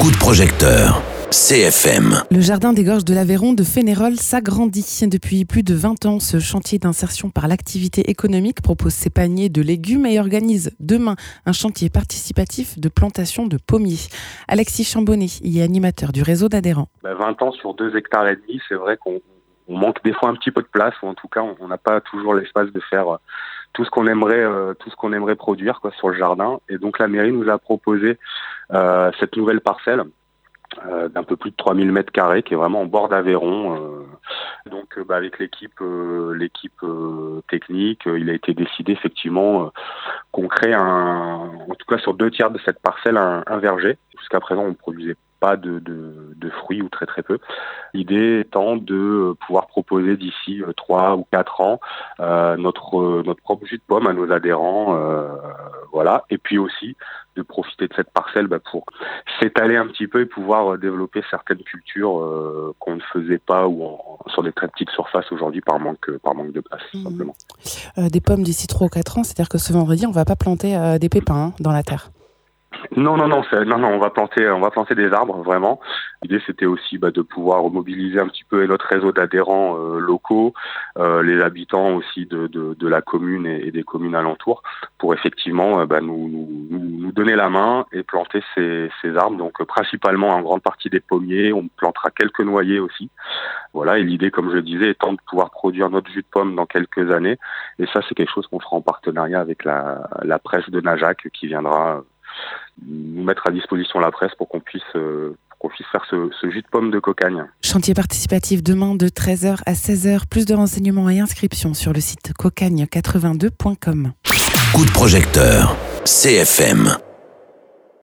Coup de projecteur. CFM. Le jardin des Gorges de l'Aveyron de Fénérolles s'agrandit. Depuis plus de 20 ans, ce chantier d'insertion par l'activité économique propose ses paniers de légumes et organise demain un chantier participatif de plantation de pommiers. Alexis Chambonnet y est animateur du réseau d'adhérents. 20 ans sur 2,5 hectares, c'est vrai qu'on manque des fois un petit peu de place, ou en tout cas on n'a pas toujours l'espace de faire tout ce qu'on aimerait produire sur le jardin. Et donc la mairie nous a proposé cette nouvelle parcelle d'un peu plus de 3000 mètres carrés qui est vraiment en bord d'Aveyron. Donc avec l'équipe technique, il a été décidé effectivement qu'on crée en tout cas sur 2 tiers de cette parcelle un verger. Jusqu'à présent on ne produisait pas de fruits ou très peu. L'idée étant de pouvoir proposer d'ici 3 ou 4 ans notre propre jus de pomme à nos adhérents, voilà. Et puis aussi de profiter de cette parcelle pour s'étaler un petit peu et pouvoir développer certaines cultures qu'on ne faisait pas sur des très petites surfaces aujourd'hui par manque de place, simplement. Des pommes d'ici 3 ou 4 ans, c'est-à-dire que ce vendredi, on ne va pas planter des pépins dans la terre. Non, on va planter des arbres, vraiment. L'idée, c'était aussi de pouvoir mobiliser un petit peu notre réseau d'adhérents locaux, les habitants aussi de la commune et des communes alentours, pour effectivement nous donner la main et planter ces arbres. Donc principalement en grande partie des pommiers, on plantera quelques noyers aussi. Voilà, et l'idée, comme je le disais, étant de pouvoir produire notre jus de pomme dans quelques années. Et ça, c'est quelque chose qu'on fera en partenariat avec la presse de Najac qui viendra nous mettre à disposition la presse pour qu'on puisse faire ce jus de pomme de cocagne. Chantier participatif demain de 13h à 16h. Plus de renseignements et inscriptions sur le site cocagne82.com. Coup de projecteur. CFM.